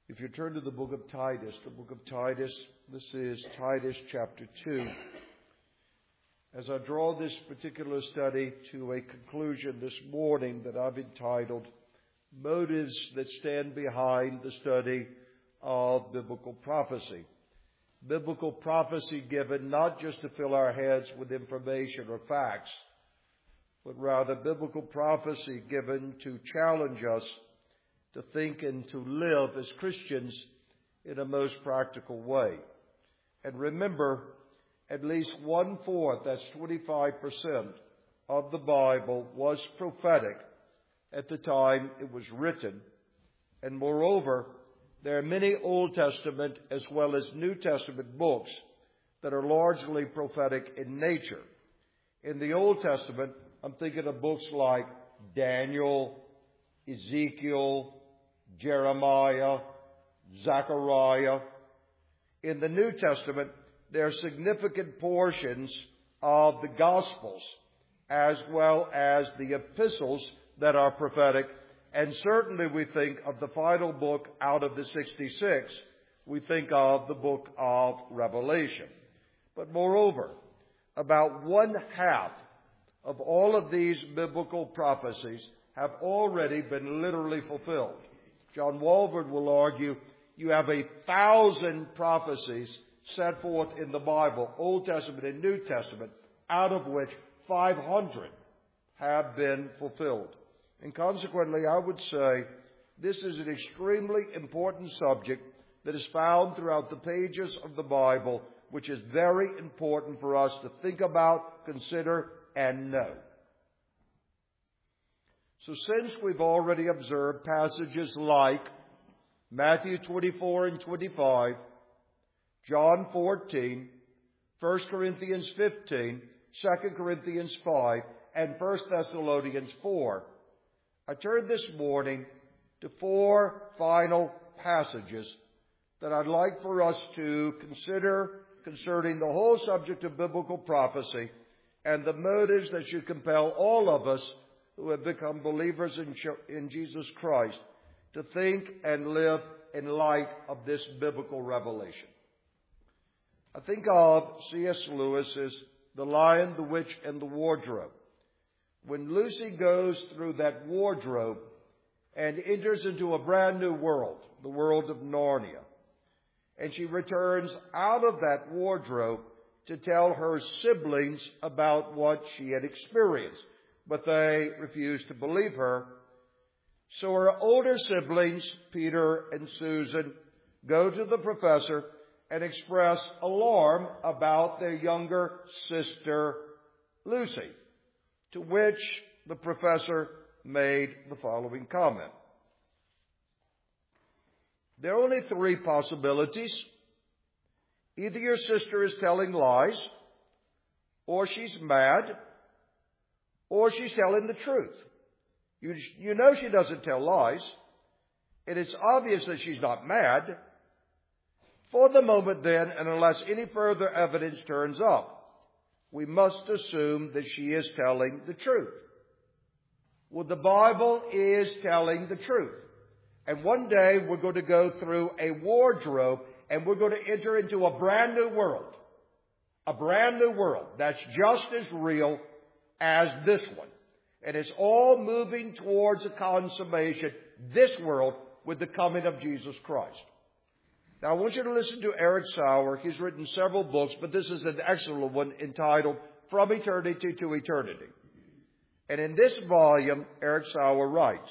If you turn to the book of Titus, this is Titus chapter 2. As I draw this particular study to a conclusion this morning that I've entitled, Motives that Stand Behind the Study of Biblical Prophecy. Biblical prophecy given not just to fill our heads with information or facts, but rather biblical prophecy given to challenge us to think and to live as Christians in a most practical way. And remember, at least 1/4, that's 25% of the Bible was prophetic at the time it was written. And moreover, there are many Old Testament as well as New Testament books that are largely prophetic in nature. In the Old Testament, I'm thinking of books like Daniel, Ezekiel, Jeremiah, Zechariah. In the New Testament, there are significant portions of the Gospels as well as the epistles that are prophetic. And certainly we think of the final book out of the 66. We think of the book of Revelation. But moreover, about 1/2 of all of these biblical prophecies have already been literally fulfilled. John Walvoord will argue you have 1,000 prophecies set forth in the Bible, Old Testament and New Testament, out of which 500 have been fulfilled. And consequently, I would say this is an extremely important subject that is found throughout the pages of the Bible, which is very important for us to think about, consider, and know. So since we've already observed passages like Matthew 24 and 25, John 14, 1 Corinthians 15, 2 Corinthians 5, and 1 Thessalonians 4, I turn this morning to 4 final passages that I'd like for us to consider concerning the whole subject of biblical prophecy and the motives that should compel all of us who have become believers in Jesus Christ to think and live in light of this biblical revelation. I think of C.S. Lewis's The Lion, the Witch, and the Wardrobe. When Lucy goes through that wardrobe and enters into a brand new world, the world of Narnia, and she returns out of that wardrobe to tell her siblings about what she had experienced, but they refused to believe her. So her older siblings, Peter and Susan, go to the professor and express alarm about their younger sister, Lucy, to which the professor made the following comment. There are only 3 possibilities. Either your sister is telling lies, or she's mad, or she's telling the truth. You know she doesn't tell lies, and it's obvious that she's not mad. For the moment then, and unless any further evidence turns up, we must assume that she is telling the truth. Well, the Bible is telling the truth. And one day we're going to go through a wardrobe and we're going to enter into a brand new world. A brand new world that's just as real as this one. And it's all moving towards a consummation, this world, with the coming of Jesus Christ. Now, I want you to listen to Eric Sauer. He's written several books, but this is an excellent one entitled From Eternity to Eternity. And in this volume, Eric Sauer writes,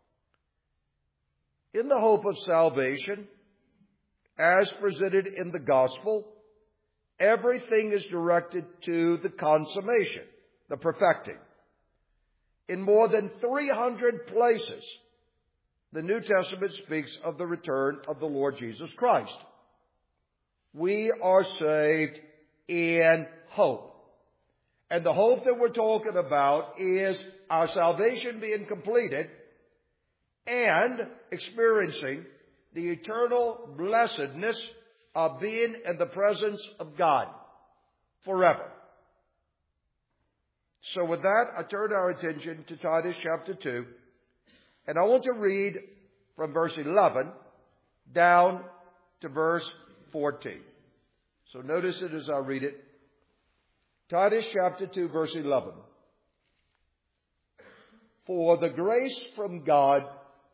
in the hope of salvation, as presented in the gospel, everything is directed to the consummation, the perfecting. In more than 300 places, the New Testament speaks of the return of the Lord Jesus Christ. We are saved in hope. And the hope that we're talking about is our salvation being completed and experiencing the eternal blessedness of being in the presence of God forever. So with that, I turn our attention to Titus chapter 2. And I want to read from verse 11 down to verse 14. So notice it as I read it. Titus chapter 2, verse 11. For the grace from God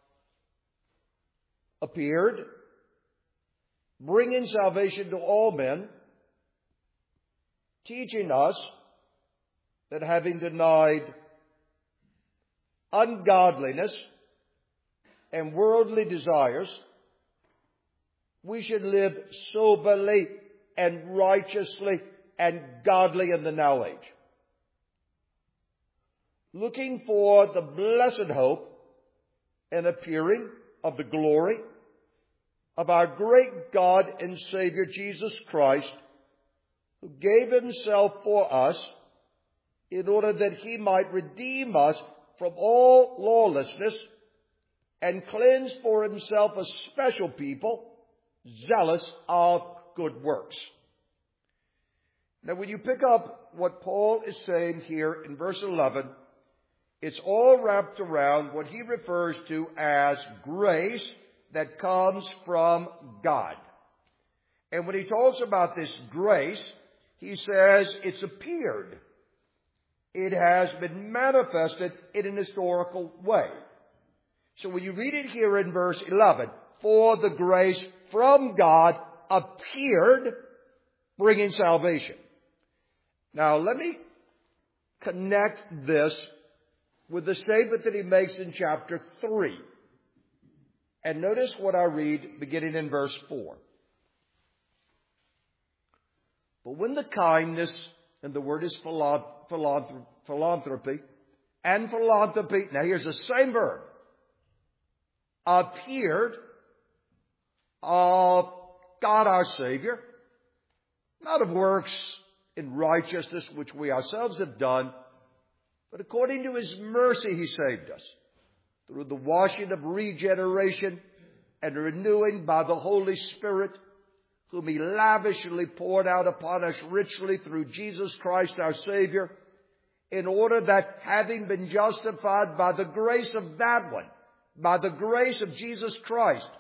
appeared, bringing salvation to all men, teaching us that having denied ungodliness and worldly desires, we should live soberly and righteously and godly in the now age, looking for the blessed hope and appearing of the glory of our great God and Savior Jesus Christ, who gave himself for us in order that he might redeem us from all lawlessness and cleanse for himself a special people, zealous of good works. Now, when you pick up what Paul is saying here in verse 11, it's all wrapped around what he refers to as grace that comes from God. And when he talks about this grace, he says it's appeared. It has been manifested in an historical way. So when you read it here in verse 11, for the grace from God appeared, bringing salvation. Now let me connect this with the statement that he makes in chapter 3. And notice what I read beginning in verse 4. But when the kindness, and the word is philanthropy, and philanthropy, now here's the same verb, appeared of God our Savior, not of works in righteousness which we ourselves have done, but according to his mercy he saved us, through the washing of regeneration and renewing by the Holy Spirit, whom he lavishly poured out upon us richly through Jesus Christ our Savior, in order that having been justified by the grace of that one, by the grace of Jesus Christ,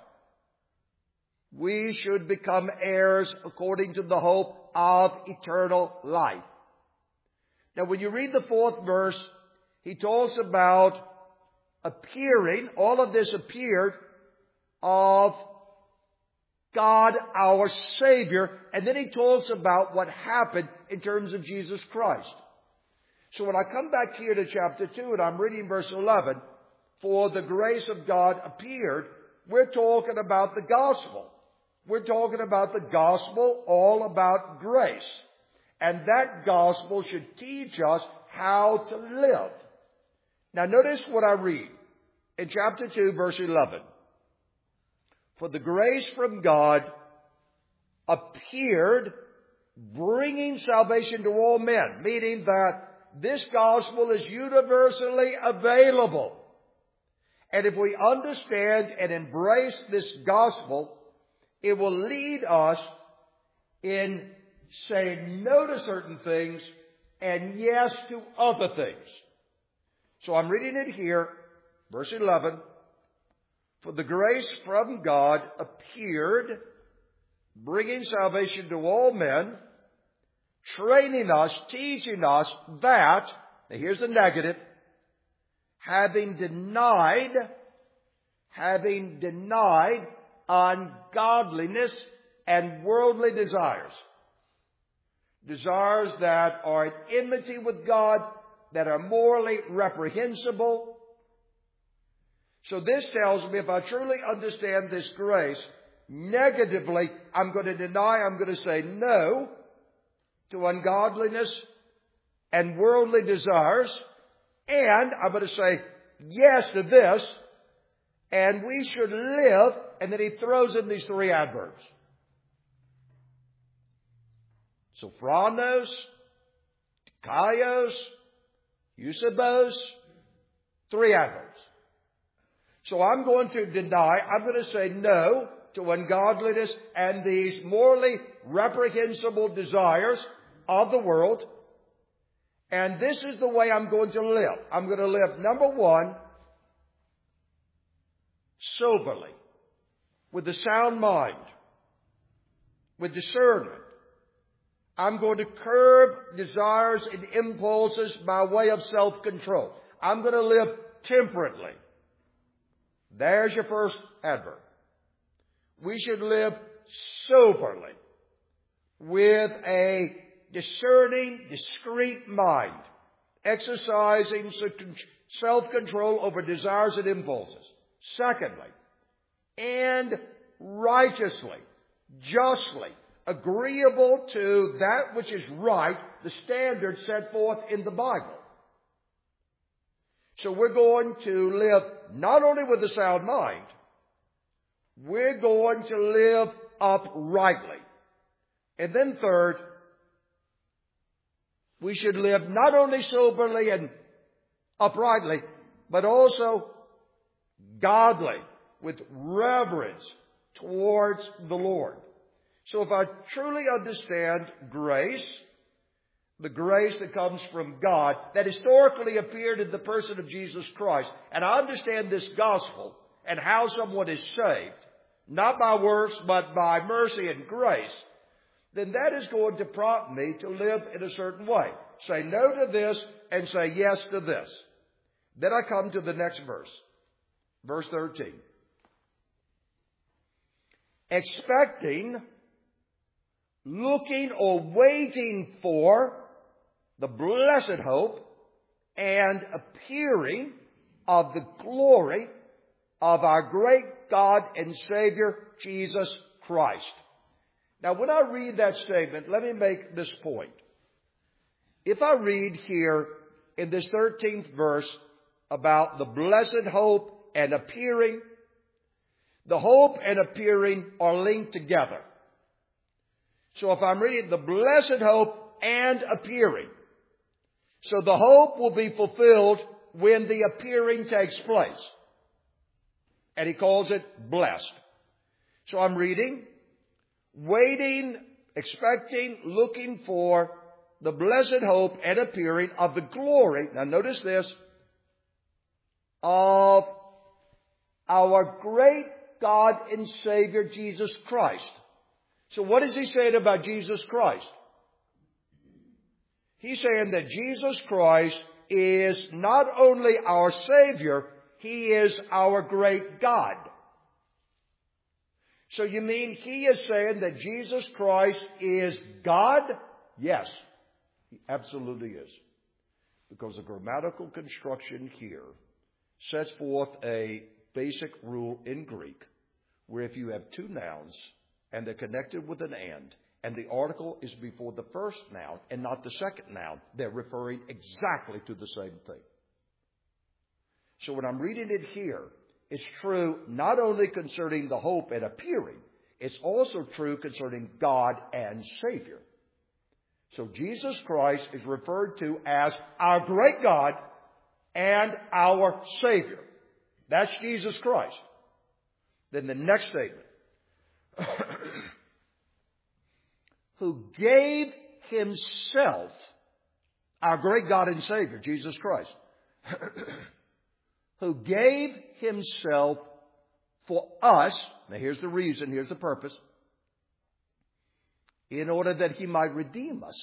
we should become heirs according to the hope of eternal life. Now when you read the 4th verse, he talks about appearing, all of this appeared of God our Savior, and then he talks about what happened in terms of Jesus Christ. So when I come back here to chapter 2 and I'm reading verse 11, for the grace of God appeared, we're talking about the gospel. We're talking about the gospel, all about grace. And that gospel should teach us how to live. Now notice what I read in chapter 2, verse 11. For the grace from God appeared, bringing salvation to all men, meaning that this gospel is universally available. And if we understand and embrace this gospel, it will lead us in saying no to certain things and yes to other things. So I'm reading it here, verse 11. For the grace from God appeared, bringing salvation to all men, training us, teaching us that, now here's the negative, having denied ungodliness and worldly desires. Desires that are at enmity with God, that are morally reprehensible. So this tells me if I truly understand this grace, negatively, I'm going to say no to ungodliness and worldly desires, and I'm going to say yes to this, and we should live, and then he throws in these 3 adverbs. Sophronos, Kaios, Eusebos, 3 adverbs. So I'm going to say no to ungodliness and these morally reprehensible desires of the world. And this is the way I'm going to live. I'm going to live, number 1, soberly. with a sound mind, with discernment. I'm going to curb desires and impulses by way of self-control. I'm going to live temperately. There's your first adverb. We should live soberly, with a discerning, discreet mind, exercising self-control over desires and impulses. Secondly, and righteously, justly, agreeable to that which is right, the standard set forth in the Bible. So we're going to live not only with a sound mind, we're going to live uprightly. And then third, we should live not only soberly and uprightly, but also godly, with reverence towards the Lord. So if I truly understand grace, the grace that comes from God, that historically appeared in the person of Jesus Christ, and I understand this gospel and how someone is saved, not by works, but by mercy and grace, then that is going to prompt me to live in a certain way. Say no to this and say yes to this. Then I come to the next verse. Verse 13. Expecting, looking or waiting for the blessed hope and appearing of the glory of our great God and Savior, Jesus Christ. Now, when I read that statement, let me make this point. If I read here in this 13th verse about the blessed hope and appearing, the hope and appearing are linked together. So if I'm reading the blessed hope and appearing, so the hope will be fulfilled when the appearing takes place. And he calls it blessed. So I'm reading, waiting, expecting, looking for the blessed hope and appearing of the glory, now notice this, of our great God and Savior Jesus Christ. So what is he saying about Jesus Christ? He's saying that Jesus Christ is not only our Savior, he is our great God. So you mean he is saying that Jesus Christ is God? Yes, he absolutely is. Because the grammatical construction here sets forth a basic rule in Greek where if you have two nouns and they're connected with an and the article is before the first noun and not the second noun, they're referring exactly to the same thing. So when I'm reading it here, it's true not only concerning the hope and appearing, it's also true concerning God and Savior. So Jesus Christ is referred to as our great God and our Savior. That's Jesus Christ. Then the next statement. Who gave himself, our great God and Savior, Jesus Christ, who gave himself for us, now here's the reason, here's the purpose, in order that he might redeem us.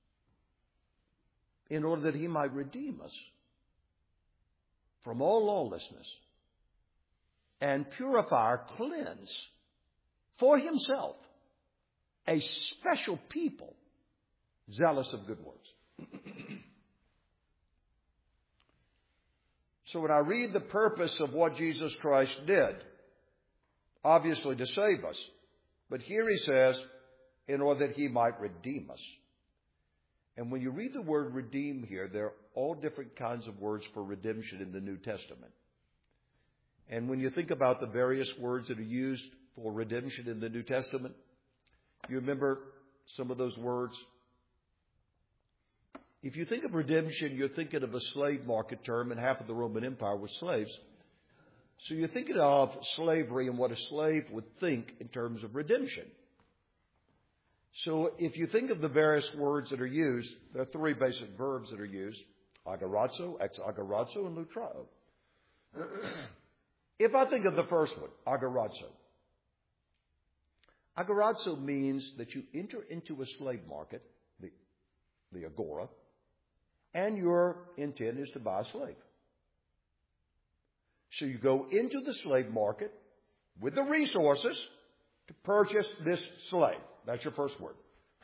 In order that he might redeem us from all lawlessness and purify or cleanse for himself a special people zealous of good works. So when I read the purpose of what Jesus Christ did, obviously to save us, but here he says, in order that he might redeem us. And when you read the word redeem here, there are all different kinds of words for redemption in the New Testament. And when you think about the various words that are used for redemption in the New Testament, you remember some of those words? If you think of redemption, you're thinking of a slave market term, and half of the Roman Empire was slaves. So you're thinking of slavery and what a slave would think in terms of redemption. So if you think of the various words that are used, there are three basic verbs that are used: agorazo, ex agorazo, and lutrao. If I think of the first one, agorazo, Agorazo means that you enter into a slave market, the agora, and your intent is to buy a slave. So you go into the slave market with the resources to purchase this slave. That's your first word.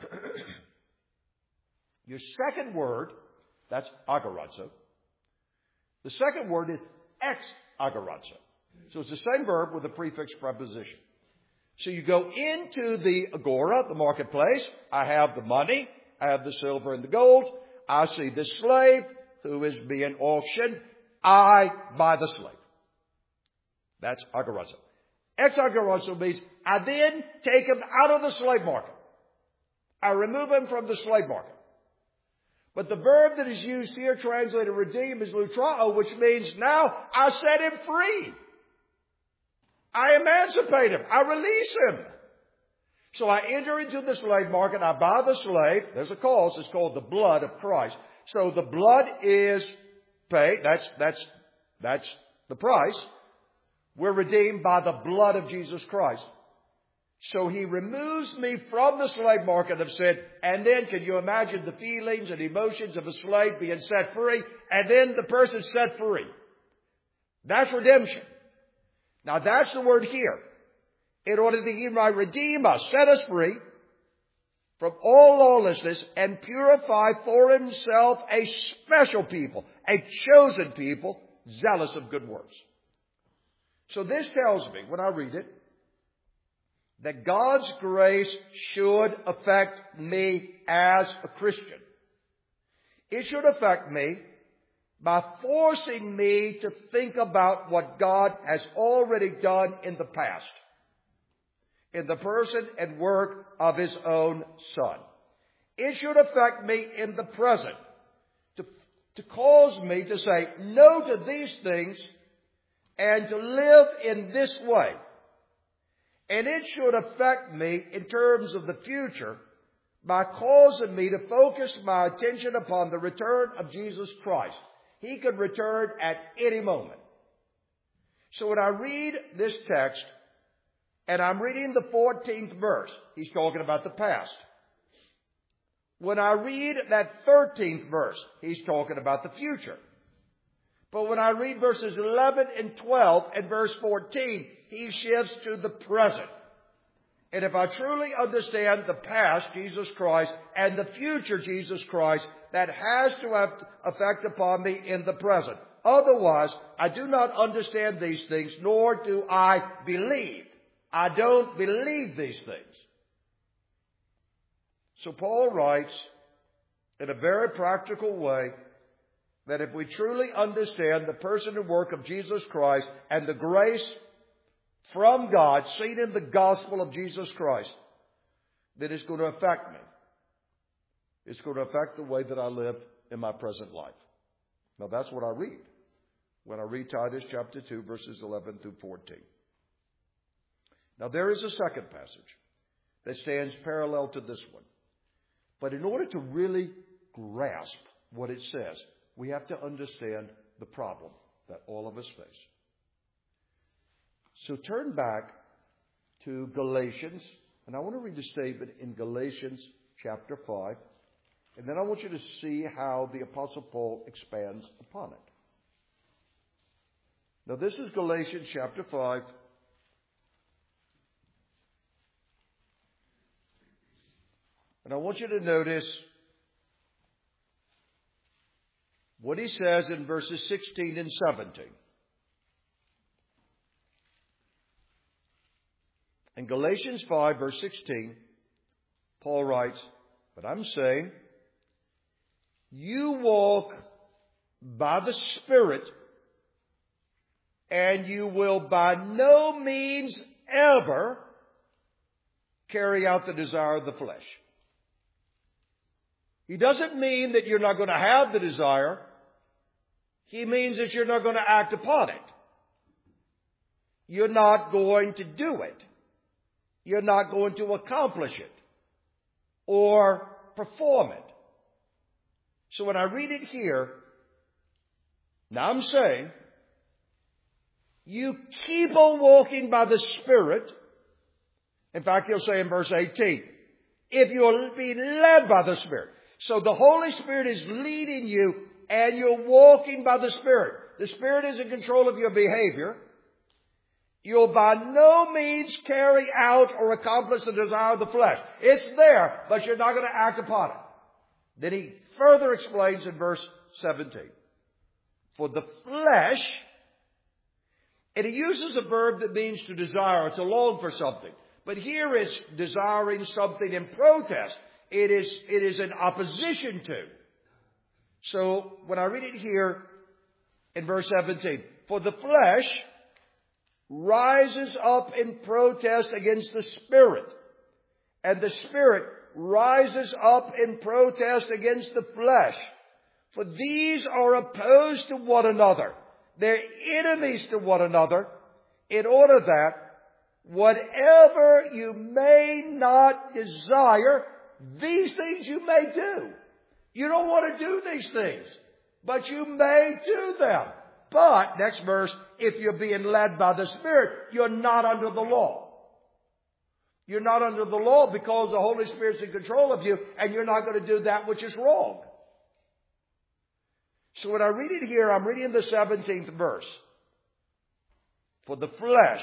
Your second word, that's agorazo. The second word is ex-agorazo. So it's the same verb with a prefix preposition. So you go into the agora, the marketplace. I have the money. I have the silver and the gold. I see the slave who is being auctioned. I buy the slave. That's agorazo. Ex-agorazo means I then take him out of the slave market. I remove him from the slave market. But the verb that is used here, translated redeem, is lutrao, which means now I set him free. I emancipate him. I release him. So I enter into the slave market. I buy the slave. There's a cause. It's called the blood of Christ. So the blood is paid. That's the price. We're redeemed by the blood of Jesus Christ. So he removes me from the slave market of sin. And then can you imagine the feelings and emotions of a slave being set free? And then the person set free. That's redemption. Now that's the word here. In order that he might redeem us, set us free from all lawlessness and purify for himself a special people, a chosen people, zealous of good works. So this tells me, when I read it, that God's grace should affect me as a Christian. It should affect me by forcing me to think about what God has already done in the past, in the person and work of His own Son. It should affect me in the present, to cause me to say no to these things and to live in this way. And it should affect me in terms of the future by causing me to focus my attention upon the return of Jesus Christ. He could return at any moment. So when I read this text, and I'm reading the 14th verse, he's talking about the past. When I read that 13th verse, he's talking about the future. But when I read verses 11 and 12 and verse 14, he shifts to the present. And if I truly understand the past, Jesus Christ, and the future, Jesus Christ, that has to have effect upon me in the present. Otherwise, I do not understand these things, nor do I believe. I don't believe these things. So Paul writes in a very practical way that if we truly understand the person and work of Jesus Christ and the grace from God seen in the gospel of Jesus Christ, then it's going to affect me. It's going to affect the way that I live in my present life. Now that's what I read when I read Titus chapter 2 verses 11 through 14. Now there is a second passage that stands parallel to this one. But in order to really grasp what it says, we have to understand the problem that all of us face. So turn back to Galatians, and I want to read a statement in Galatians chapter 5, and then I want you to see how the Apostle Paul expands upon it. Now this is Galatians chapter 5. And I want you to notice what he says in verses 16 and 17. In Galatians 5, verse 16, Paul writes, "But I'm saying, you walk by the Spirit, and you will by no means ever carry out the desire of the flesh." He doesn't mean that you're not going to have the desire. He means that you're not going to act upon it. You're not going to do it. You're not going to accomplish it or perform it. So when I read it here, now I'm saying, you keep on walking by the Spirit, In fact, he'll say in verse 18, if you're being led by the Spirit. So the Holy Spirit is leading you and you're walking by the Spirit. The Spirit is in control of your behavior. You'll by no means carry out or accomplish the desire of the flesh. It's there, but you're not going to act upon it. Then he further explains in verse 17. For the flesh, and he uses a verb that means to desire or to long for something. But here it's desiring something in protest. It is in opposition to. So when I read it here in verse 17, for the flesh rises up in protest against the Spirit, and the Spirit rises up in protest against the flesh. For these are opposed to one another. They're enemies to one another, in order that whatever you may not desire, these things you may do. You don't want to do these things, but you may do them. But, next verse, if you're being led by the Spirit, you're not under the law. You're not under the law because the Holy Spirit's in control of you, and you're not going to do that which is wrong. So when I read it here, I'm reading the 17th verse. For the flesh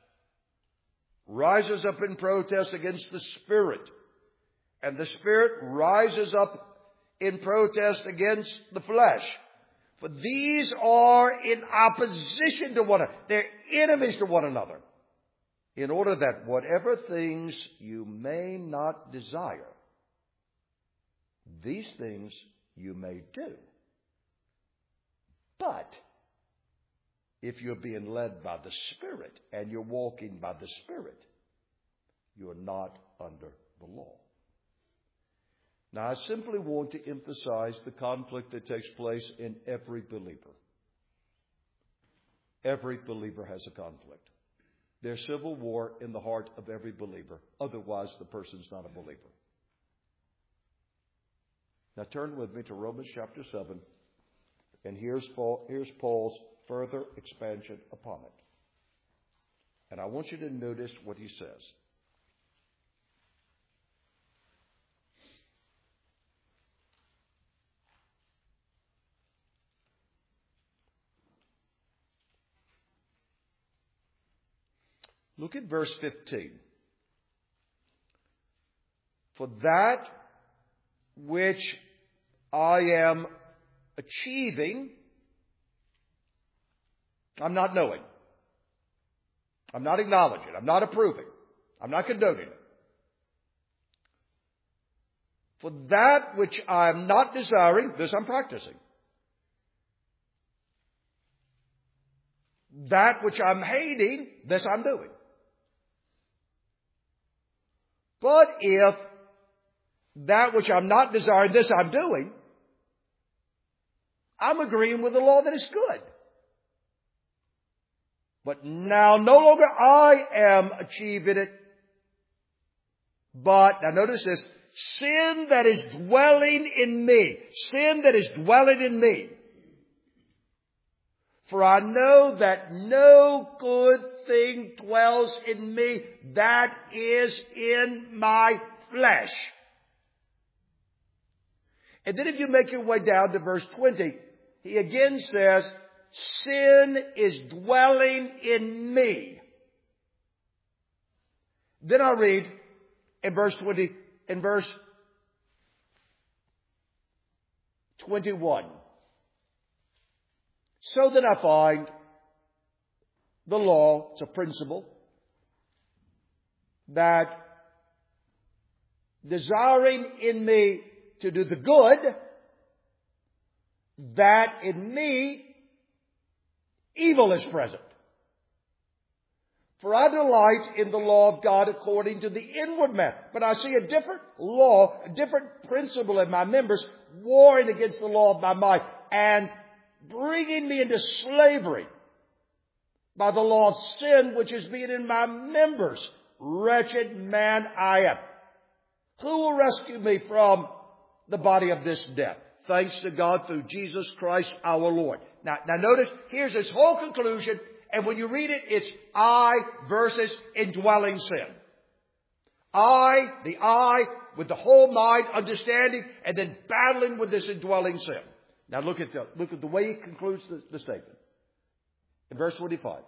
rises up in protest against the Spirit, and the Spirit rises up in protest against the flesh. For these are in opposition to one another. They're enemies to one another. In order that whatever things you may not desire, these things you may do. But if you're being led by the Spirit and you're walking by the Spirit, you're not under the law. Now, I simply want to emphasize the conflict that takes place in every believer. Every believer has a conflict. There's civil war in the heart of every believer. Otherwise, the person's not a believer. Now, turn with me to Romans chapter 7. And here's Paul's further expansion upon it. And I want you to notice what he says. Look at verse 15. For that which I am achieving, I'm not knowing. I'm not acknowledging. I'm not approving. I'm not condoning it. For that which I'm not desiring, this I'm practicing. That which I'm hating, this I'm doing. But if that which I'm not desiring, this I'm doing, I'm agreeing with the law that is good. But now no longer I am achieving it, but, now notice this, sin that is dwelling in me. Sin that is dwelling in me. For I know that no good thing dwells in me, that is in my flesh. And then if you make your way down to verse 20, he again says, sin is dwelling in me. Then I read in verse 20, in verse 21. So that I find the law, it's a principle, that desiring in me to do the good, that in me evil is present. For I delight in the law of God according to the inward man. But I see a different law, a different principle in my members, warring against the law of my mind, and bringing me into slavery by the law of sin, which is being in my members. Wretched man I am. Who will rescue me from the body of this death? Thanks to God through Jesus Christ our Lord. Now notice, here's his whole conclusion. And when you read it, it's I versus indwelling sin. The I, with the whole mind, understanding, and then battling with this indwelling sin. Now look at the way he concludes the statement. In verse 25.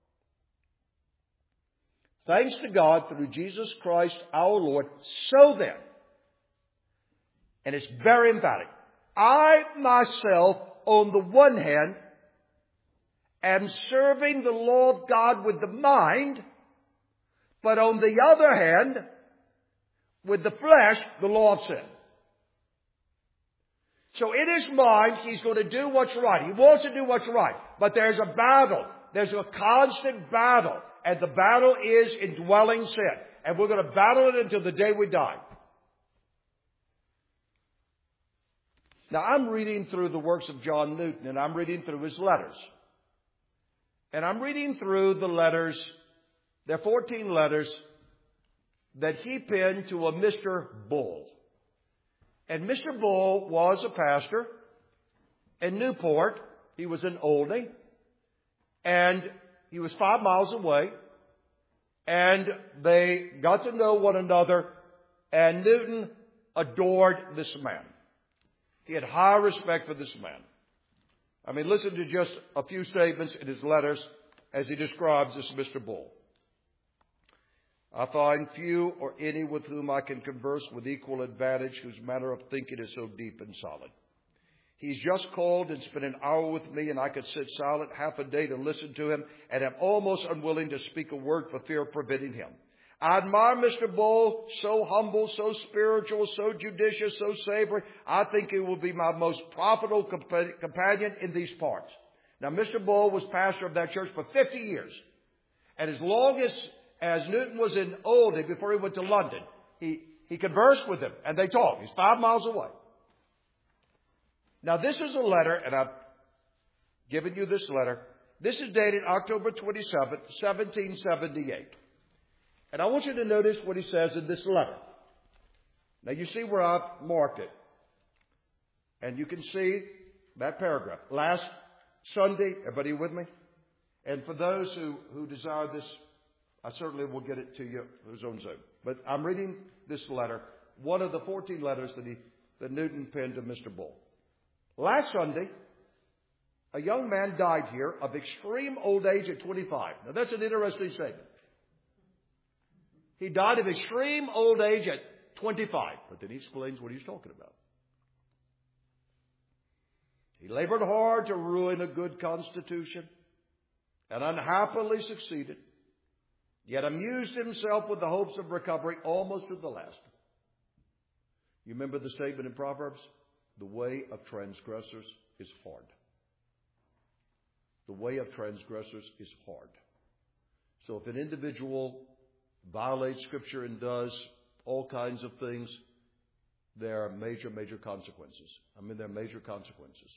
Thanks to God through Jesus Christ our Lord. So then, and it's very emphatic, I myself, on the one hand, am serving the law of God with the mind, but on the other hand, with the flesh, the law of sin. So in his mind, he's going to do what's right. He wants to do what's right. But there's a battle. There's a constant battle. And the battle is indwelling sin. And we're going to battle it until the day we die. Now, I'm reading through the works of John Newton, and I'm reading through his letters. And I'm reading through the letters. There are 14 letters that he penned to a Mr. Bull. And Mr. Bull was a pastor in Newport. He was an oldie. And he was 5 miles away. And they got to know one another. And Newton adored this man. He had high respect for this man. I mean, listen to just a few statements in his letters as he describes this Mr. Bull. I find few or any with whom I can converse with equal advantage, whose manner of thinking is so deep and solid. He's just called and spent an hour with me, and I could sit silent half a day to listen to him, and am almost unwilling to speak a word for fear of preventing him. I admire Mr. Bull, so humble, so spiritual, so judicious, so savory. I think he will be my most profitable companion in these parts. Now, Mr. Bull was pastor of that church for 50 years. And as long as Newton was in Oldham before he went to London, he conversed with him, and they talked. He's 5 miles away. Now, this is a letter, and I've given you this letter. This is dated October 27th, 1778. And I want you to notice what he says in this letter. Now, you see where I've marked it. And you can see that paragraph. Last Sunday, everybody with me? And for those who desire this, I certainly will get it to you who's on Zoom. But I'm reading this letter, one of the 14 letters that Newton penned to Mr. Bull. Last Sunday, a young man died here of extreme old age at 25. Now, that's an interesting statement. He died of extreme old age at 25. But then he explains what he's talking about. He labored hard to ruin a good constitution and unhappily succeeded, yet amused himself with the hopes of recovery almost to the last. You remember the statement in Proverbs? The way of transgressors is hard. The way of transgressors is hard. So if an individual violates Scripture and does all kinds of things, there are major, major consequences. There are major consequences.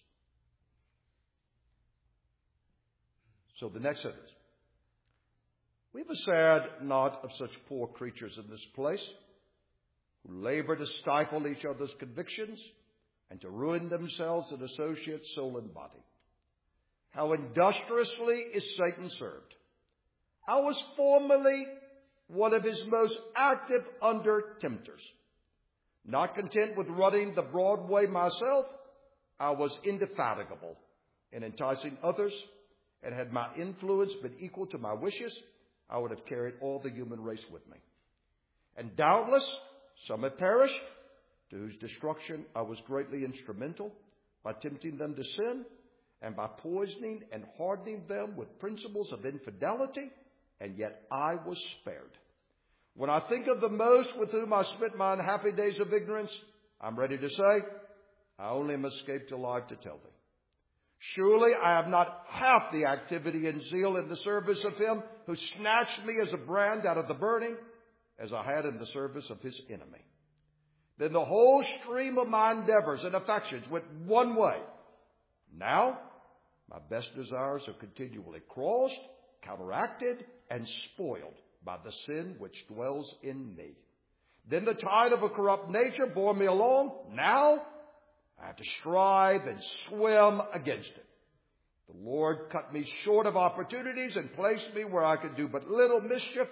So the next sentence. We have a sad knot of such poor creatures in this place who labor to stifle each other's convictions and to ruin themselves and associates soul and body. How industriously is Satan served. I was formerly one of his most active under-tempters. Not content with running the broad way myself, I was indefatigable in enticing others, and had my influence been equal to my wishes, I would have carried all the human race with me. And doubtless some have perished, to whose destruction I was greatly instrumental, by tempting them to sin, and by poisoning and hardening them with principles of infidelity, and yet I was spared. When I think of the most with whom I spent my unhappy days of ignorance, I'm ready to say, I only am escaped alive to tell thee. Surely I have not half the activity and zeal in the service of him who snatched me as a brand out of the burning, as I had in the service of his enemy. Then the whole stream of my endeavors and affections went one way. Now, my best desires are continually crossed, counteracted, and spoiled by the sin which dwells in me. Then the tide of a corrupt nature bore me along. Now, I have to strive and swim against it. The Lord cut me short of opportunities and placed me where I could do but little mischief,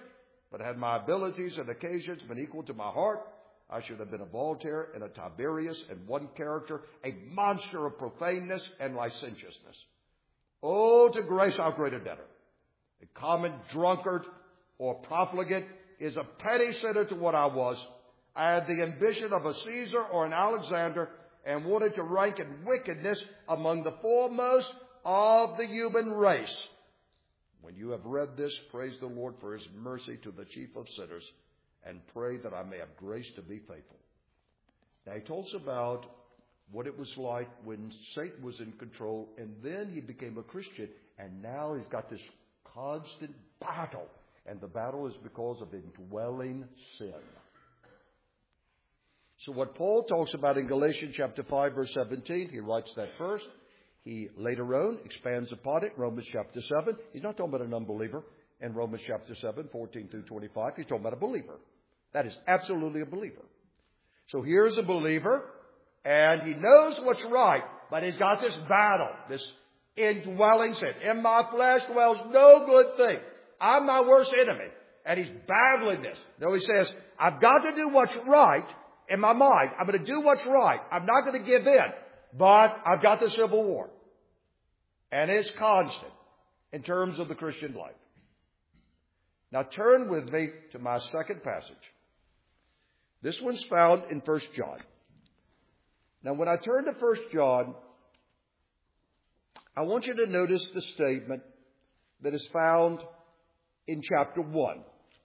but had my abilities and occasions been equal to my heart, I should have been a Voltaire and a Tiberius in one character, a monster of profaneness and licentiousness. Oh, to grace how great a debtor! A common drunkard or profligate is a petty sinner to what I was. I had the ambition of a Caesar or an Alexander and wanted to rank in wickedness among the foremost of the human race. When you have read this, praise the Lord for his mercy to the chief of sinners, and pray that I may have grace to be faithful. Now he talks about what it was like when Satan was in control, and then he became a Christian, and now he's got this constant battle. And the battle is because of indwelling sin. So what Paul talks about in Galatians chapter 5, verse 17, he writes that first. He later on expands upon it, Romans chapter 7. He's not talking about an unbeliever. In Romans chapter 7, 14 through 25, he's talking about a believer. That is absolutely a believer. So here's a believer, and he knows what's right, but he's got this battle, this indwelling sin. In my flesh dwells no good thing. I'm my worst enemy. And he's battling this. Though he says, I've got to do what's right in my mind. I'm going to do what's right. I'm not going to give in. But I've got the civil war. And it's constant in terms of the Christian life. Now turn with me to my second passage. This one's found in 1 John. Now when I turn to 1 John, I want you to notice the statement that is found in chapter 1.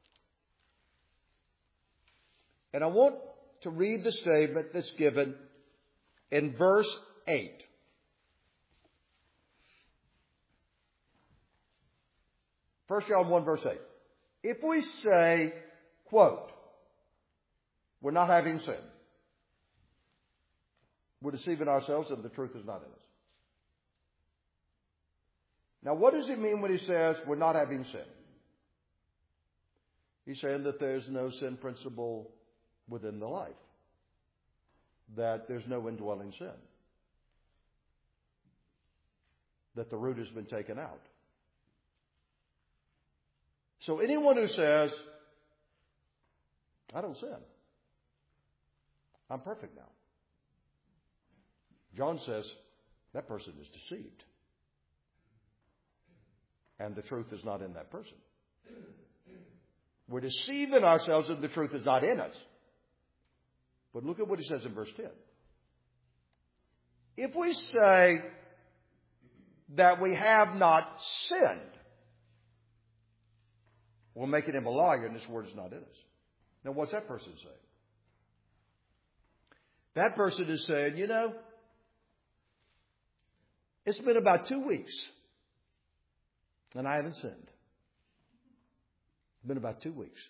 And I want to read the statement that's given in verse 8. First John 1, verse 8. If we say, quote, we're not having sin, we're deceiving ourselves and the truth is not in us. Now, what does he mean when he says we're not having sin? He's saying that there's no sin principle within the life, that there's no indwelling sin, that the root has been taken out. So anyone who says, I don't sin, I'm perfect now, John says that person is deceived. And the truth is not in that person. We're deceiving ourselves and the truth is not in us. But look at what he says in verse 10. If we say that we have not sinned, we're making him a liar and his word is not in us. Now what's that person saying? That person is saying, you know, it's been about 2 weeks and I haven't sinned. It's been about 2 weeks.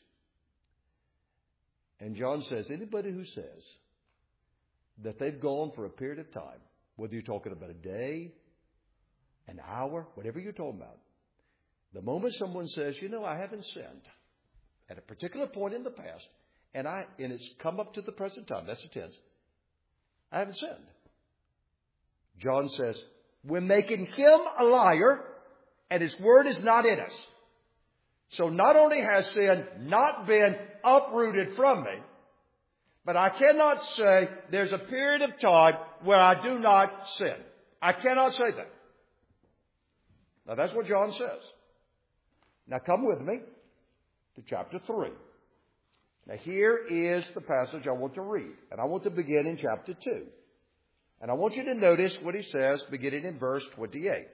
And John says, anybody who says that they've gone for a period of time, whether you're talking about a day, an hour, whatever you're talking about, the moment someone says, you know, I haven't sinned at a particular point in the past, and it's come up to the present time, that's the tense, I haven't sinned. John says, we're making him a liar, and his word is not in us. So not only has sin not been uprooted from me, but I cannot say there's a period of time where I do not sin. I cannot say that. Now that's what John says. Now come with me to chapter 3. Now here is the passage I want to read. And I want to begin in chapter 2. And I want you to notice what he says beginning in verse 28.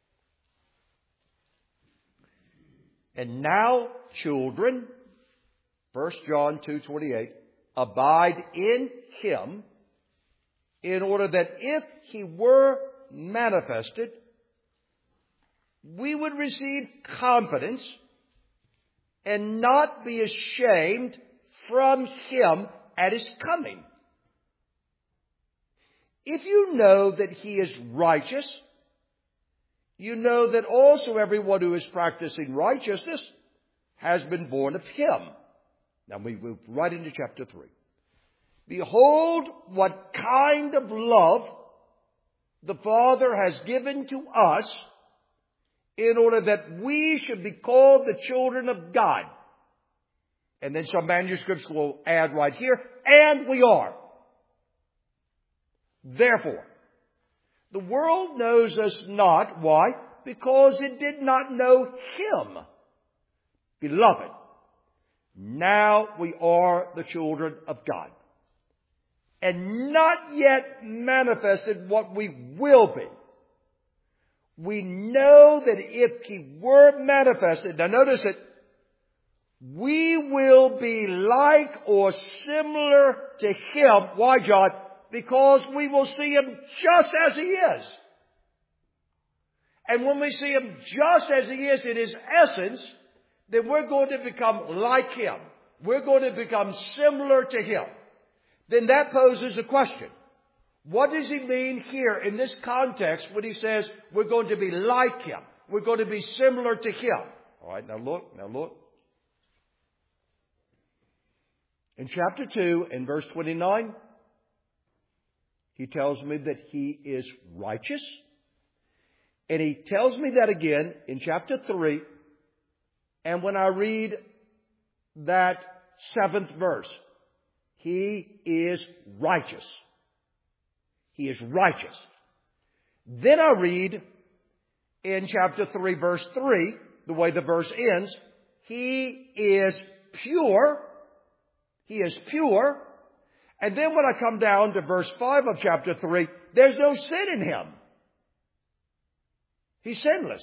And now, children, 1 John 2:28, abide in him, in order that if he were manifested, we would receive confidence and not be ashamed from him at his coming. If you know that he is righteous, you know that also everyone who is practicing righteousness has been born of him. Now we move right into chapter 3. Behold, what kind of love the Father has given to us in order that we should be called the children of God. And then some manuscripts will add right here, and we are. Therefore, the world knows us not. Why? Because it did not know Him. Beloved, now we are the children of God, and not yet manifested what we will be. We know that if He were manifested, now notice it, we will be like or similar to Him. Why, John? Because we will see Him just as He is. And when we see Him just as He is in His essence, then we're going to become like Him. We're going to become similar to Him. Then that poses a question. What does He mean here in this context when He says we're going to be like Him? We're going to be similar to Him. All right, now look. In chapter 2, in verse 29, He tells me that He is righteous. And He tells me that again in chapter 3. And when I read that 7th verse, He is righteous. He is righteous. Then I read in chapter 3, verse 3, the way the verse ends, He is pure. He is pure. And then when I come down to verse 5 of chapter 3, there's no sin in Him. He's sinless.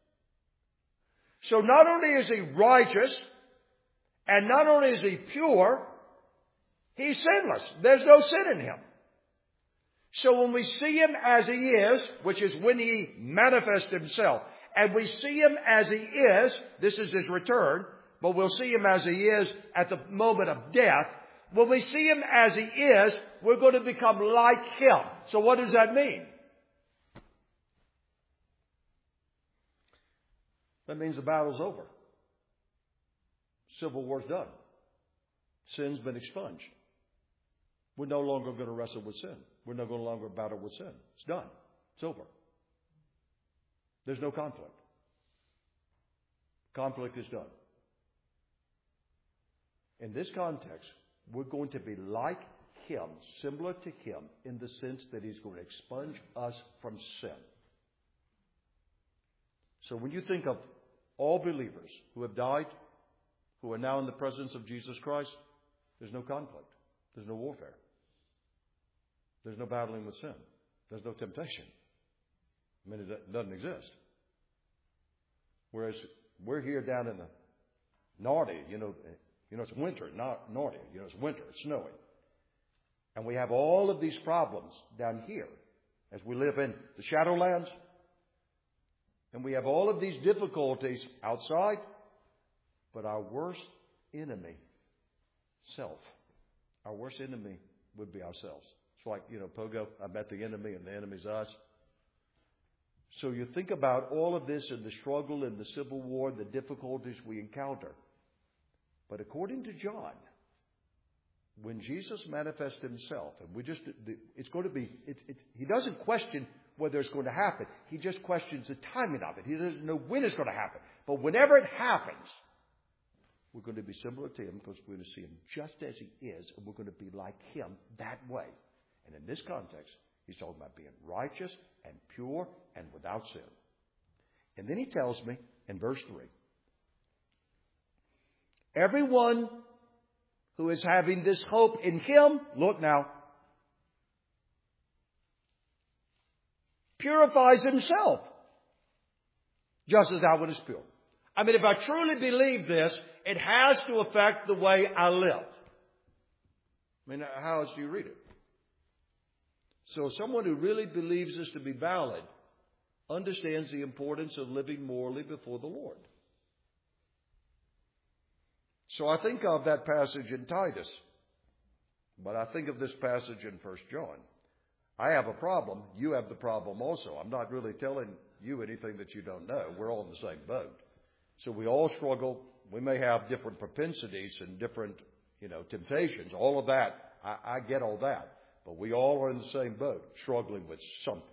So not only is He righteous, and not only is He pure, He's sinless. There's no sin in Him. So when we see Him as He is, which is when He manifests Himself, and we see Him as He is, this is His return, but we'll see Him as He is at the moment of death. When we see Him as He is, we're going to become like Him. So what does that mean? That means the battle's over. Civil war's done. Sin's been expunged. We're no longer going to wrestle with sin. We're no longer battle with sin. It's done. It's over. There's no conflict. Conflict is done. In this context, we're going to be like Him, similar to Him, in the sense that He's going to expunge us from sin. So when you think of all believers who have died, who are now in the presence of Jesus Christ, there's no conflict. There's no warfare. There's no battling with sin. There's no temptation. I mean, it doesn't exist. Whereas we're here down in the Nordy, it's winter, not Nordy. It's winter, it's snowing. And we have all of these problems down here as we live in the Shadowlands. And we have all of these difficulties outside. But our worst enemy, self. Our worst enemy would be ourselves. It's like, Pogo, I met the enemy and the enemy's us. So you think about all of this and the struggle and the civil war, the difficulties we encounter. But according to John, when Jesus manifests Himself, and it's going to be, He doesn't question whether it's going to happen. He just questions the timing of it. He doesn't know when it's going to happen. But whenever it happens, we're going to be similar to Him because we're going to see Him just as He is, and we're going to be like Him that way. And in this context, He's talking about being righteous and pure and without sin. And then He tells me in verse 3, everyone who is having this hope in Him, look now, purifies himself just as outward is pure. I mean, if I truly believe this, it has to affect the way I live. I mean, how else do you read it? So someone who really believes this to be valid understands the importance of living morally before the Lord. So I think of that passage in Titus, but I think of this passage in 1 John. I have a problem. You have the problem also. I'm not really telling you anything that you don't know. We're all in the same boat. So we all struggle. We may have different propensities and different, temptations. All of that. I get all that. But we all are in the same boat, struggling with something.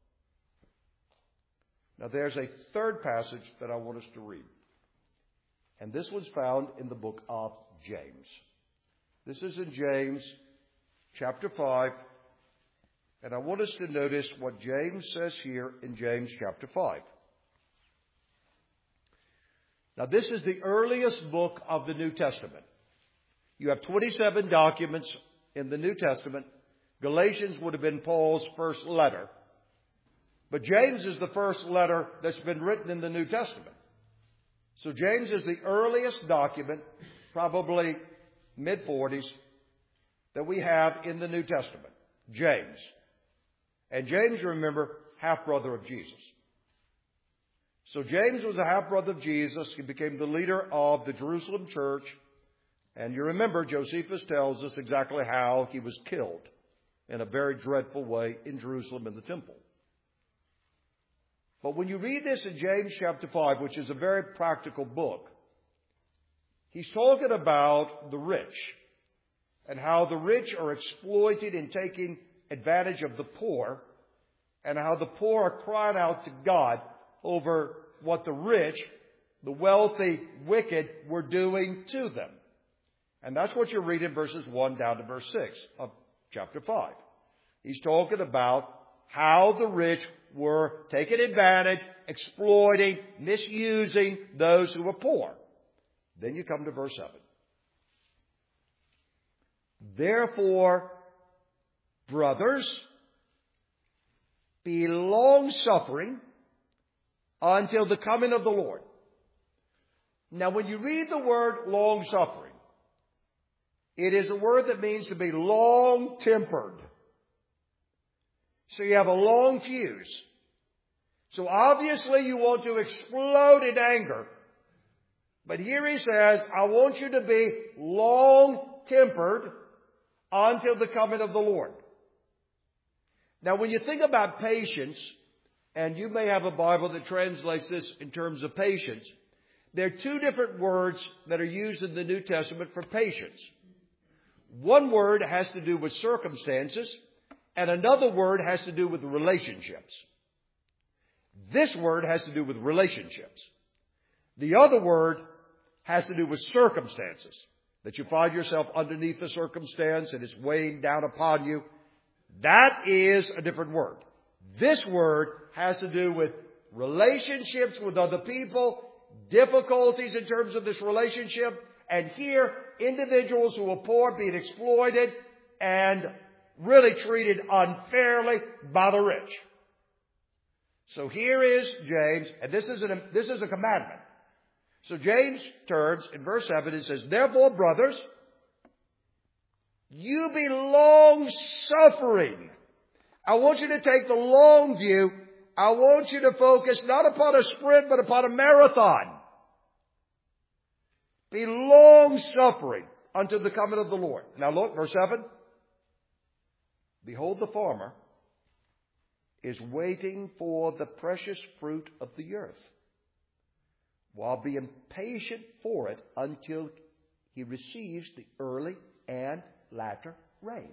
Now there's a third passage that I want us to read. And this was found in the book of James. This is in James chapter 5. And I want us to notice what James says here in James chapter 5. Now, this is the earliest book of the New Testament. You have 27 documents in the New Testament. Galatians would have been Paul's first letter. But James is the first letter that's been written in the New Testament. So James is the earliest document, probably mid-40s, that we have in the New Testament. James. And James, remember, half-brother of Jesus. So James was a half-brother of Jesus. He became the leader of the Jerusalem church. And you remember, Josephus tells us exactly how he was killed in a very dreadful way in Jerusalem in the temple. But when you read this in James chapter 5, which is a very practical book, he's talking about the rich and how the rich are exploited in taking advantage of the poor, and how the poor are crying out to God over what the rich, the wealthy, wicked were doing to them. And that's what you read in verses 1 down to verse 6 of chapter 5. He's talking about how the rich were taking advantage, exploiting, misusing those who were poor. Then you come to verse 7. Therefore, brothers, be long-suffering until the coming of the Lord. Now, when you read the word long-suffering, it is a word that means to be long-tempered. So you have a long fuse. So obviously you want to explode in anger. But here he says, I want you to be long-tempered until the coming of the Lord. Now, when you think about patience, and you may have a Bible that translates this in terms of patience, there are two different words that are used in the New Testament for patience. One word has to do with circumstances, and another word has to do with relationships. This word has to do with relationships. The other word has to do with circumstances, that you find yourself underneath a circumstance and it's weighing down upon you. That is a different word. This word has to do with relationships with other people, difficulties in terms of this relationship, and here, individuals who are poor being exploited and really treated unfairly by the rich. So here is James, and this is a commandment. So James turns in verse 7 and says, therefore, brothers, you be long-suffering. I want you to take the long view. I want you to focus not upon a sprint, but upon a marathon. Be long-suffering unto the coming of the Lord. Now look, verse 7. Behold, the farmer is waiting for the precious fruit of the earth, while being patient for it until he receives the early and latter rain.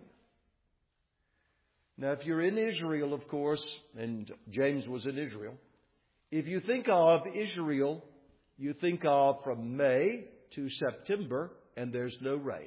Now, if you're in Israel, of course, and James was in Israel, if you think of Israel, you think of from May to September, and there's no rain.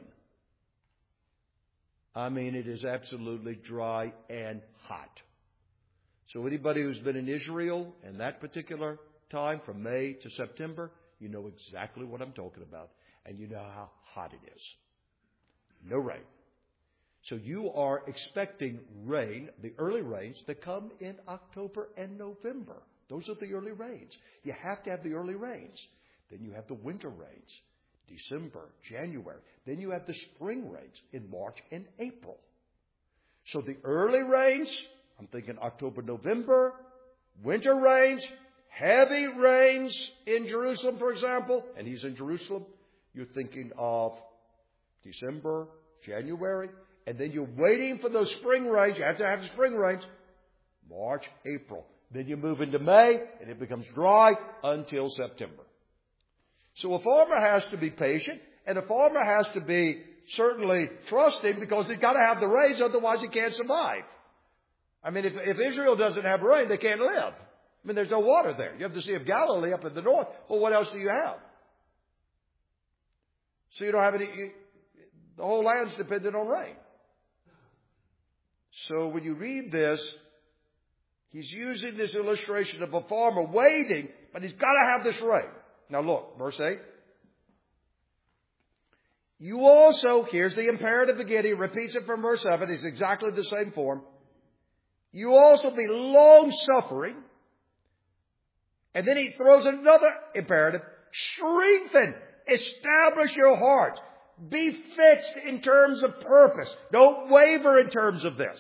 I mean, it is absolutely dry and hot. So anybody who's been in Israel in that particular time, from May to September, you know exactly what I'm talking about. And you know how hot it is. No rain. So you are expecting rain, the early rains that come in October and November. Those are the early rains. You have to have the early rains. Then you have the winter rains, December, January. Then you have the spring rains in March and April. So the early rains, I'm thinking October, November, winter rains, heavy rains in Jerusalem, for example, and he's in Jerusalem. You're thinking of December, January, and then you're waiting for those spring rains. You have to have the spring rains, March, April. Then you move into May, and it becomes dry until September. So a farmer has to be patient, and a farmer has to be certainly trusting, because he's got to have the rains, otherwise he can't survive. I mean, if Israel doesn't have rain, they can't live. I mean, there's no water there. You have the Sea of Galilee up in the north. Well, what else do you have? So you don't have any, the whole land's dependent on rain. So when you read this, he's using this illustration of a farmer waiting, but he's got to have this rain. Now look, verse 8. You also, here's the imperative again, he repeats it from verse 7, it's exactly the same form. You also be long-suffering. And then he throws another imperative. Strengthen, establish your heart. Be fixed in terms of purpose. Don't waver in terms of this.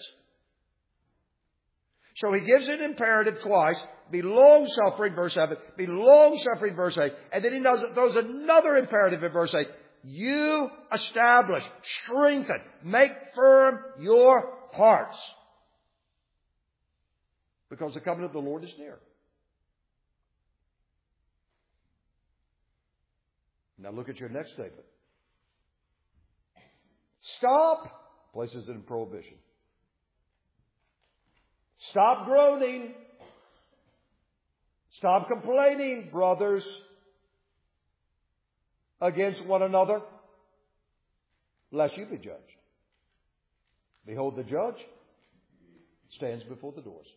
So he gives an imperative twice. Be long-suffering, verse 7. Be long-suffering, verse 8. And then he throws another imperative in verse 8. You establish, strengthen, make firm your hearts. Because the coming of the Lord is near. Now look at your next statement. Stop, places it in prohibition. Stop groaning. Stop complaining, brothers, against one another, lest you be judged. Behold, the judge stands before the doors.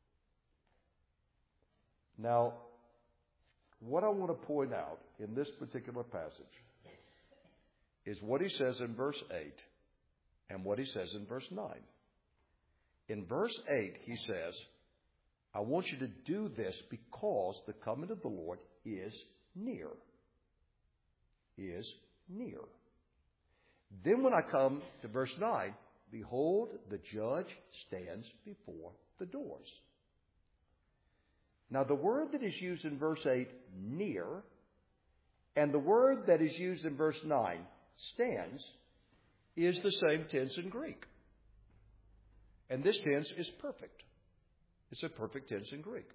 Now, what I want to point out in this particular passage is what he says in verse 8 and what he says in verse 9. In verse 8, he says, I want you to do this because the coming of the Lord is near. Is near. Then when I come to verse 9, behold, the judge stands before the doors. Now the word that is used in verse 8, near, and the word that is used in verse 9, stands, is the same tense in Greek. And this tense is perfect. It's a perfect tense in Greek.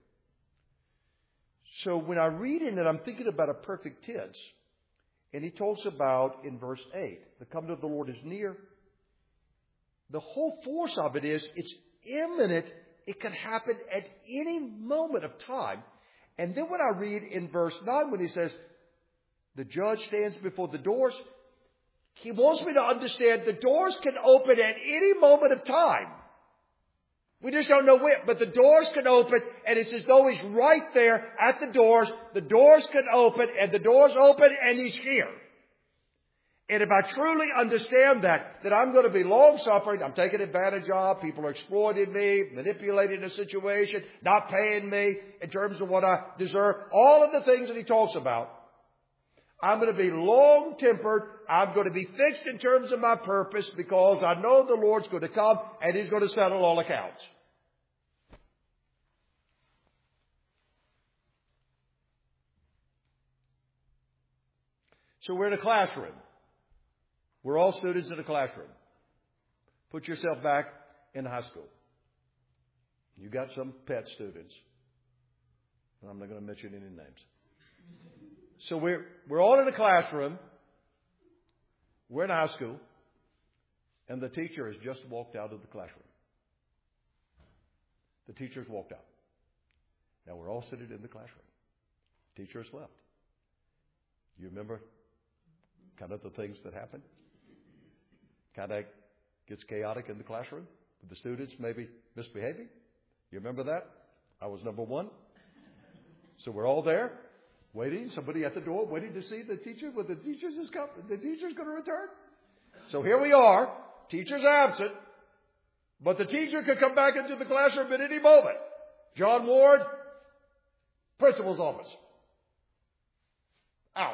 So when I read in it, I'm thinking about a perfect tense. And he talks about, in verse 8, the coming of the Lord is near. The whole force of it is, it's imminent. It can happen at any moment of time. And then when I read in verse 9, when he says, the judge stands before the doors, he wants me to understand the doors can open at any moment of time. We just don't know when, but the doors can open, and it's as though he's right there at the doors. The doors can open, and the doors open, and he's here. And if I truly understand that I'm going to be long-suffering, I'm taken advantage of, people are exploiting me, manipulating the situation, not paying me in terms of what I deserve, all of the things that he talks about, I'm going to be long-tempered. I'm going to be fixed in terms of my purpose because I know the Lord's going to come and He's going to settle all accounts. So we're in a classroom. We're all students in a classroom. Put yourself back in high school. You got some pet students. I'm not going to mention any names. So we're all in a classroom. We're in high school. And the teacher has just walked out of the classroom. The teacher's walked out. Now we're all sitting in the classroom. Teacher's left. You remember kind of the things that happen? Kind of gets chaotic in the classroom with the students maybe misbehaving. You remember that? I was number one. So we're all there. Waiting, somebody at the door, waiting to see the teacher when the teacher's going to return. So here we are, teacher's absent, but the teacher could come back into the classroom at any moment. John Ward, principal's office. Out.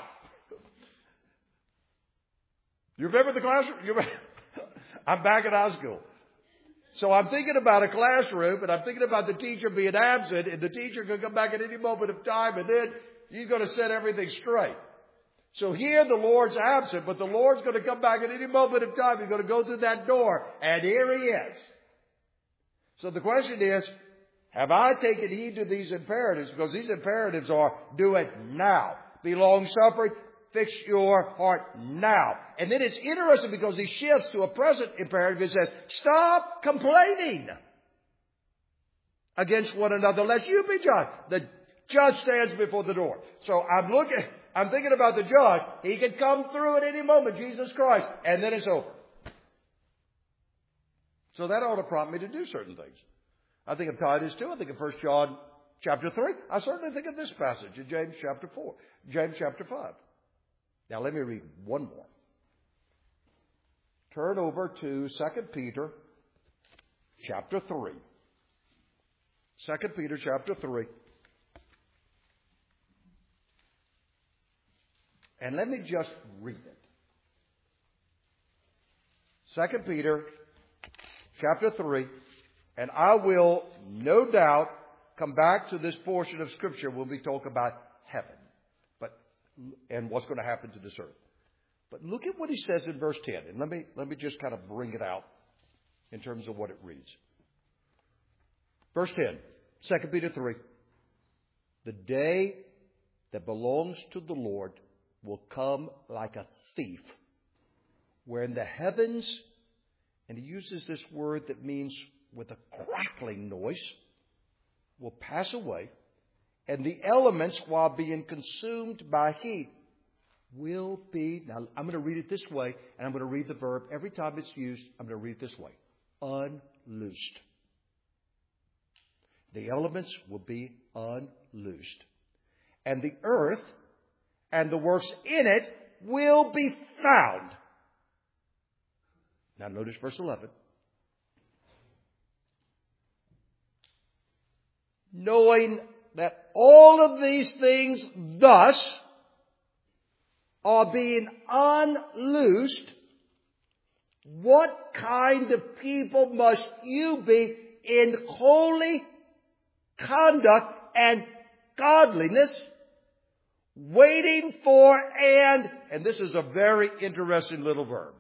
You remember the classroom? I'm back in high school. So I'm thinking about a classroom, and I'm thinking about the teacher being absent, and the teacher could come back at any moment of time, and then He's going to set everything straight. So here the Lord's absent, but the Lord's going to come back at any moment of time. He's going to go through that door, and here He is. So the question is, have I taken heed to these imperatives? Because these imperatives are, do it now. Be long-suffering. Fix your heart now. And then it's interesting because He shifts to a present imperative. He says, stop complaining against one another, lest you be judged. The judge stands before the door. So I'm looking, I'm thinking about the judge. He could come through at any moment, Jesus Christ, and then it's over. So that ought to prompt me to do certain things. I think of Titus 2. I think of 1 John chapter 3. I certainly think of this passage in James chapter 4, James chapter 5. Now let me read one more. Turn over to 2 Peter chapter 3. 2 Peter chapter 3. And let me just read it. 2 Peter chapter 3. And I will no doubt come back to this portion of Scripture when we talk about heaven and what's going to happen to this earth. But look at what he says in verse 10. And let me just kind of bring it out in terms of what it reads. Verse 10, 2 Peter 3. The day that belongs to the Lord will come like a thief, wherein the heavens, and he uses this word that means with a crackling noise, will pass away, and the elements, while being consumed by heat, will be, now I'm going to read it this way, and I'm going to read the verb. Every time it's used, I'm going to read it this way. Unloosed. The elements will be unloosed. And the earth and the works in it will be found. Now notice verse 11. Knowing that all of these things thus are being unloosed, what kind of people must you be in holy conduct and godliness, waiting for and this is a very interesting little verb.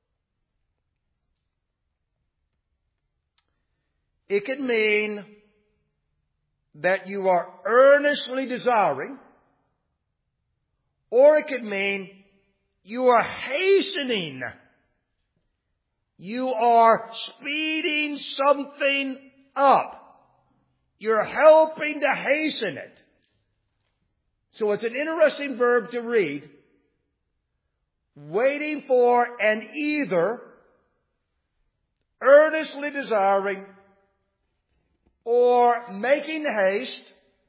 It can mean that you are earnestly desiring, or it could mean you are hastening. You are speeding something up. You're helping to hasten it. So it's an interesting verb to read. Waiting for and either earnestly desiring or making haste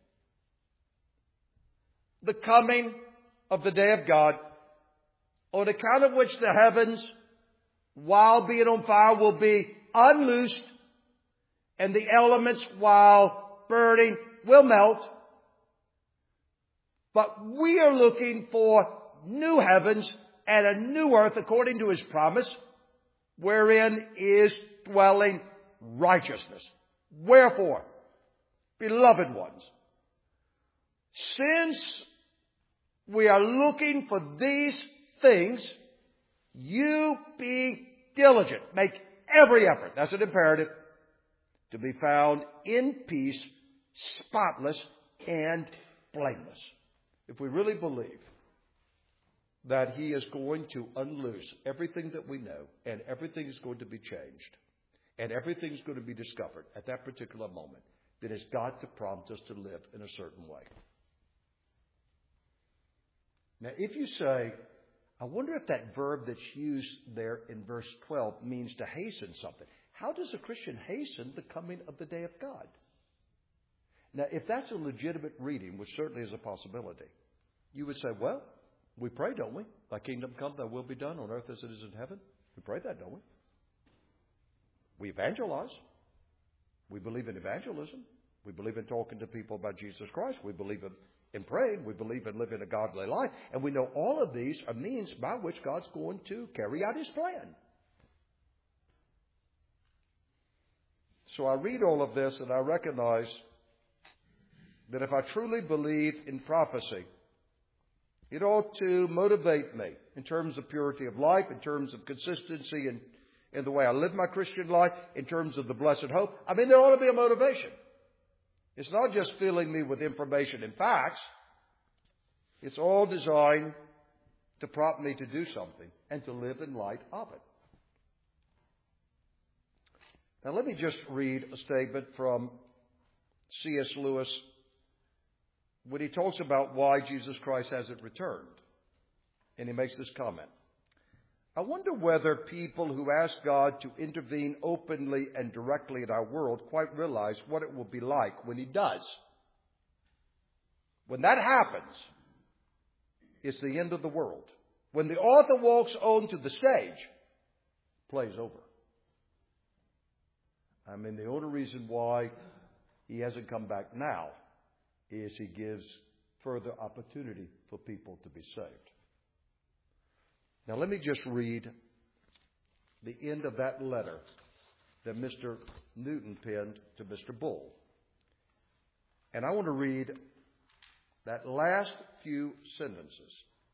the coming of the day of God, on account of which the heavens, while being on fire, will be unloosed, and the elements, while burning, will melt. But we are looking for new heavens and a new earth, according to His promise, wherein is dwelling righteousness. Wherefore, beloved ones, since we are looking for these things, you be diligent. Make every effort. That's an imperative. To be found in peace, spotless, and blameless. If we really believe that He is going to unloose everything that we know, and everything is going to be changed, and everything's going to be discovered at that particular moment, then it's got to prompt us to live in a certain way. Now, if you say, I wonder if that verb that's used there in verse 12 means to hasten something. How does a Christian hasten the coming of the day of God? Now, if that's a legitimate reading, which certainly is a possibility, you would say, well, we pray, don't we? Thy kingdom come, thy will be done on earth as it is in heaven. We pray that, don't we? We evangelize. We believe in evangelism. We believe in talking to people about Jesus Christ. We believe in praying. We believe in living a godly life. And we know all of these are means by which God's going to carry out His plan. So I read all of this and I recognize that if I truly believe in prophecy, it ought to motivate me in terms of purity of life, in terms of consistency in the way I live my Christian life, in terms of the blessed hope. I mean, there ought to be a motivation. It's not just filling me with information and facts. It's all designed to prompt me to do something and to live in light of it. Now, let me just read a statement from C.S. Lewis when he talks about why Jesus Christ hasn't returned. And he makes this comment. I wonder whether people who ask God to intervene openly and directly in our world quite realize what it will be like when he does. When that happens, it's the end of the world. When the author walks onto the stage, play's over. I mean, the only reason why he hasn't come back now is he gives further opportunity for people to be saved. Now, let me just read the end of that letter that Mr. Newton penned to Mr. Bull. And I want to read that last few sentences.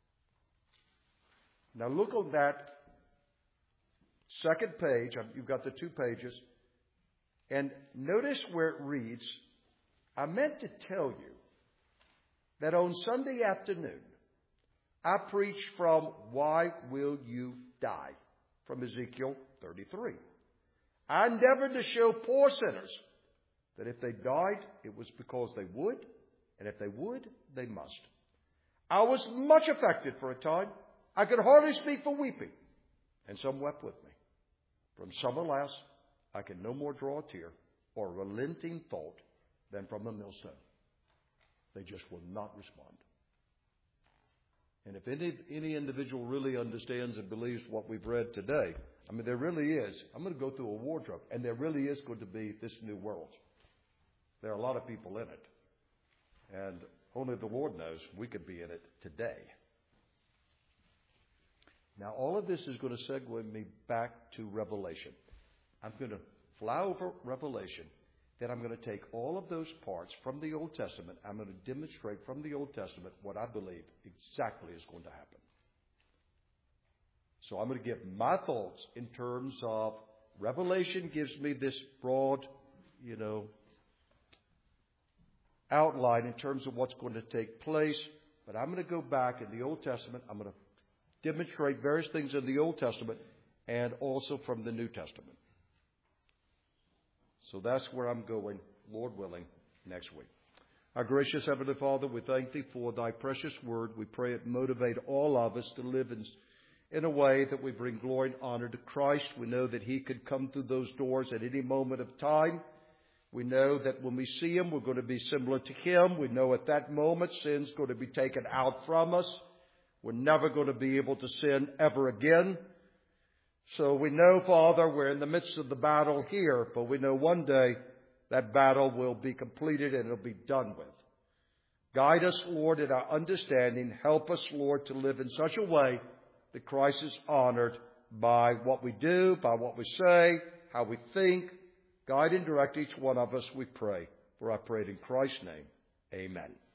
Now, look on that second page. You've got the 2 pages. And notice where it reads, I meant to tell you that on Sunday afternoon, I preached from Why Will You Die? From Ezekiel 33. I endeavored to show poor sinners that if they died, it was because they would, and if they would, they must. I was much affected for a time. I could hardly speak for weeping, and some wept with me. From some, alas, I can no more draw a tear or a relenting thought than from a millstone. They just will not respond. And if any individual really understands and believes what we've read today, I mean, there really is. I'm going to go through a wardrobe, and there really is going to be this new world. There are a lot of people in it. And only the Lord knows we could be in it today. Now, all of this is going to segue me back to Revelation. I'm going to fly over Revelation. Then I'm going to take all of those parts from the Old Testament. I'm going to demonstrate from the Old Testament what I believe exactly is going to happen. So I'm going to give my thoughts in terms of Revelation gives me this broad, outline in terms of what's going to take place. But I'm going to go back in the Old Testament. I'm going to demonstrate various things in the Old Testament and also from the New Testament. So that's where I'm going, Lord willing, next week. Our gracious Heavenly Father, we thank Thee for Thy precious word. We pray it motivate all of us to live in a way that we bring glory and honor to Christ. We know that He could come through those doors at any moment of time. We know that when we see Him, we're going to be similar to Him. We know at that moment sin's going to be taken out from us. We're never going to be able to sin ever again. So we know, Father, we're in the midst of the battle here, but we know one day that battle will be completed and it'll be done with. Guide us, Lord, in our understanding. Help us, Lord, to live in such a way that Christ is honored by what we do, by what we say, how we think. Guide and direct each one of us, we pray. For I pray it in Christ's name. Amen.